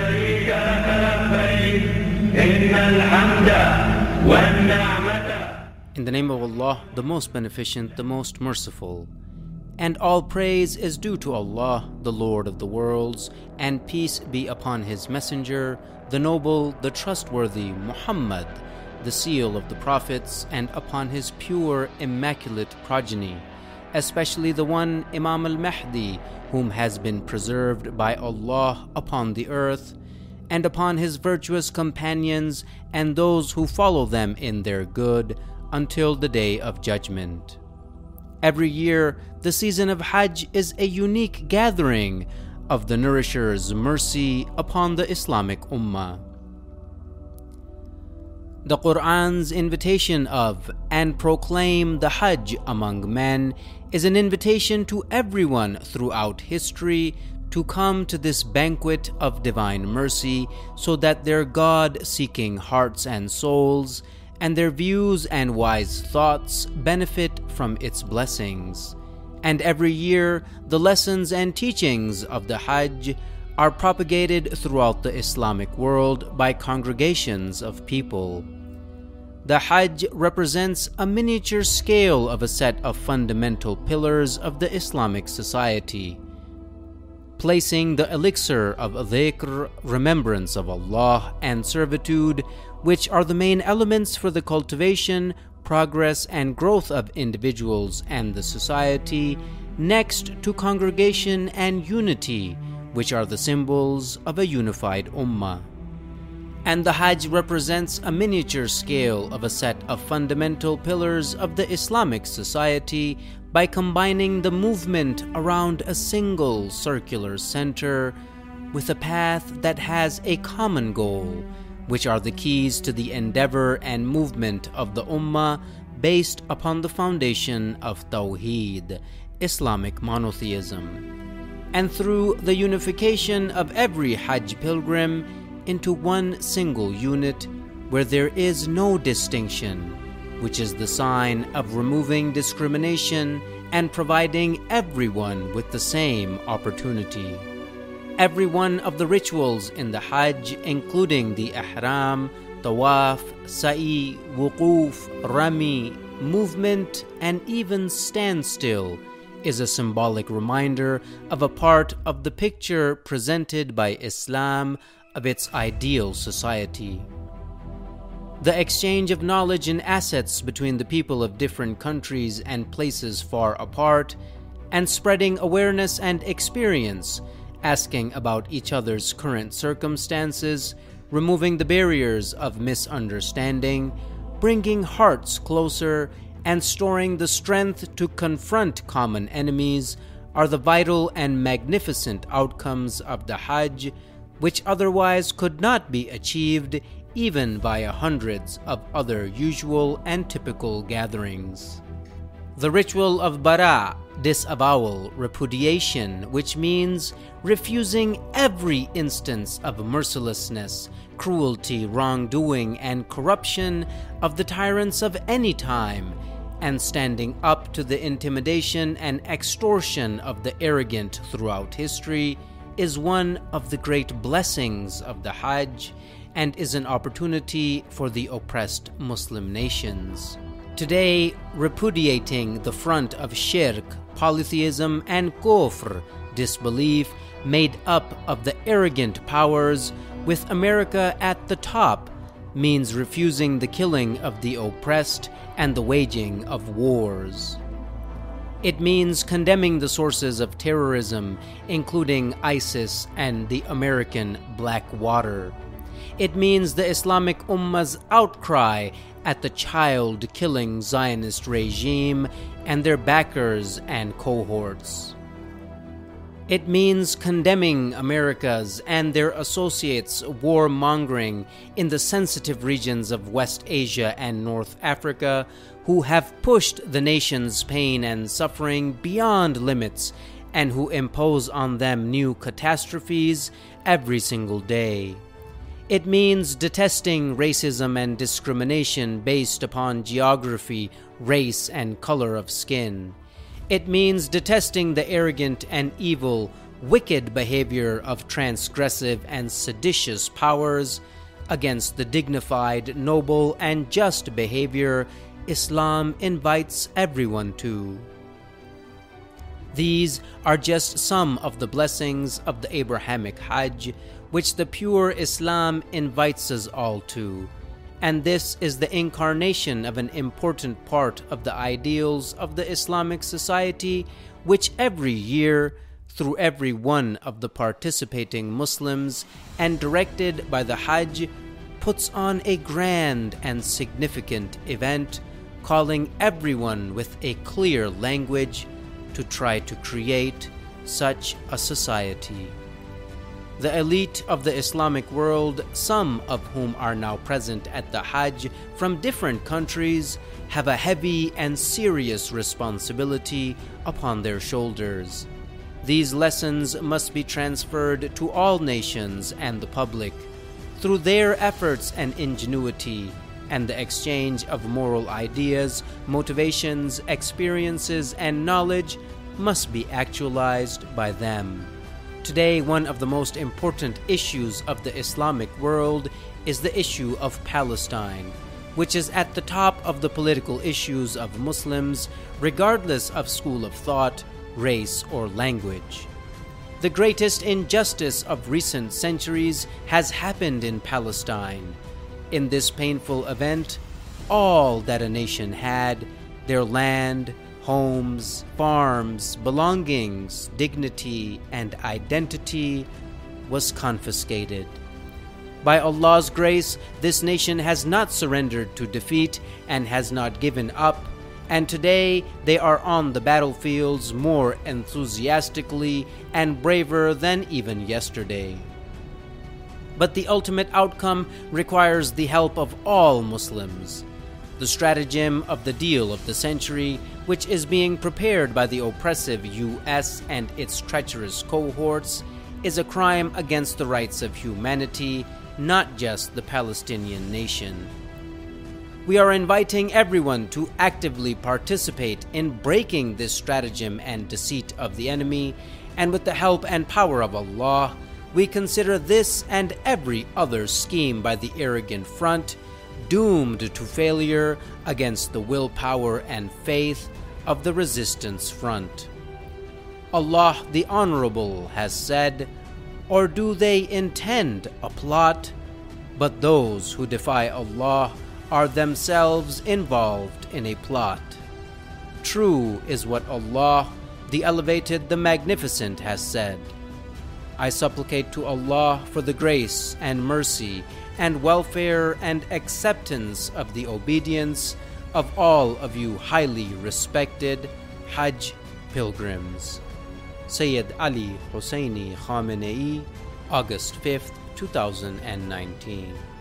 شريك لك لبيك إن الحمد والنعمة. In the name of Allah, the most beneficent, the most merciful. And all praise is due to Allah, the Lord of the worlds, and peace be upon His Messenger, the noble, the trustworthy Muhammad, the seal of the prophets, and upon his pure, immaculate progeny, especially the one Imam al-Mahdi, whom has been preserved by Allah upon the earth, and upon his virtuous companions and those who follow them in their good until the day of judgment. Every year, the season of Hajj is a unique gathering of the Nourisher's mercy upon the Islamic Ummah. The Qur'an's invitation of "and proclaim the Hajj among men" is an invitation to everyone throughout history to come to this banquet of divine mercy so that their God-seeking hearts and souls and their views and wise thoughts benefit from its blessings. And every year, the lessons and teachings of the Hajj are propagated throughout the Islamic world by congregations of people. The Hajj represents a miniature scale of a set of fundamental pillars of the Islamic society, placing the elixir of dhikr, remembrance of Allah, and servitude, which are the main elements for the cultivation, progress, and growth of individuals and the society, next to congregation and unity, which are the symbols of a unified ummah. And the Hajj represents a miniature scale of a set of fundamental pillars of the Islamic society by combining the movement around a single circular center with a path that has a common goal, which are the keys to the endeavor and movement of the Ummah based upon the foundation of Tawheed, Islamic monotheism. And through the unification of every Hajj pilgrim into one single unit where there is no distinction, which is the sign of removing discrimination and providing everyone with the same opportunity. Every one of the rituals in the Hajj, including the Ihram, Tawaf, Sa'i, Wuquf, Rami, movement, and even standstill, is a symbolic reminder of a part of the picture presented by Islam of its ideal society. The exchange of knowledge and assets between the people of different countries and places far apart, and spreading awareness and experience, asking about each other's current circumstances, removing the barriers of misunderstanding, bringing hearts closer, and storing the strength to confront common enemies are the vital and magnificent outcomes of the Hajj, which otherwise could not be achieved even via hundreds of other usual and typical gatherings. The ritual of bara, disavowal, repudiation, which means refusing every instance of mercilessness, cruelty, wrongdoing, and corruption of the tyrants of any time, and standing up to the intimidation and extortion of the arrogant throughout history, is one of the great blessings of the Hajj and is an opportunity for the oppressed Muslim nations. Today, repudiating the front of shirk, polytheism, and kufr, disbelief made up of the arrogant powers, with America at the top, means refusing the killing of the oppressed and the waging of wars. It means condemning the sources of terrorism, including ISIS and the American Blackwater. It means the Islamic Ummah's outcry at the child-killing Zionist regime and their backers and cohorts. It means condemning America's and their associates' warmongering in the sensitive regions of West Asia and North Africa, who have pushed the nation's pain and suffering beyond limits and who impose on them new catastrophes every single day. It means detesting racism and discrimination based upon geography, race, and color of skin. It means detesting the arrogant and evil wicked behavior of transgressive and seditious powers, against the dignified, noble, and just behavior Islam invites everyone to. These are just some of the blessings of the Abrahamic Hajj, which the pure Islam invites us all to, and this is the incarnation of an important part of the ideals of the Islamic society, which every year, through every one of the participating Muslims and directed by the Hajj, puts on a grand and significant event, calling everyone with a clear language to try to create such a society. The elite of the Islamic world, some of whom are now present at the Hajj from different countries, have a heavy and serious responsibility upon their shoulders. These lessons must be transferred to all nations and the public. Through their efforts and ingenuity, and the exchange of moral ideas, motivations, experiences, and knowledge must be actualized by them. Today, one of the most important issues of the Islamic world is the issue of Palestine, which is at the top of the political issues of Muslims, regardless of school of thought, race, or language. The greatest injustice of recent centuries has happened in Palestine. In this painful event, all that a nation had, their land, homes, farms, belongings, dignity, and identity, was confiscated. By Allah's grace, this nation has not surrendered to defeat and has not given up, and today they are on the battlefields more enthusiastically and braver than even yesterday. But the ultimate outcome requires the help of all Muslims. The stratagem of the deal of the century, which is being prepared by the oppressive U.S. and its treacherous cohorts, is a crime against the rights of humanity, not just the Palestinian nation. We are inviting everyone to actively participate in breaking this stratagem and deceit of the enemy, and with the help and power of Allah, we consider this and every other scheme by the arrogant front doomed to failure against the willpower and faith of the resistance front. Allah the Honorable has said, "Or do they intend a plot? But those who defy Allah are themselves involved in a plot." True is what Allah, the Elevated, the Magnificent, has said. I supplicate to Allah for the grace and mercy and welfare and acceptance of the obedience of all of you highly respected Hajj pilgrims. Sayyid Ali Hosseini Khamenei, August 5th, 2019.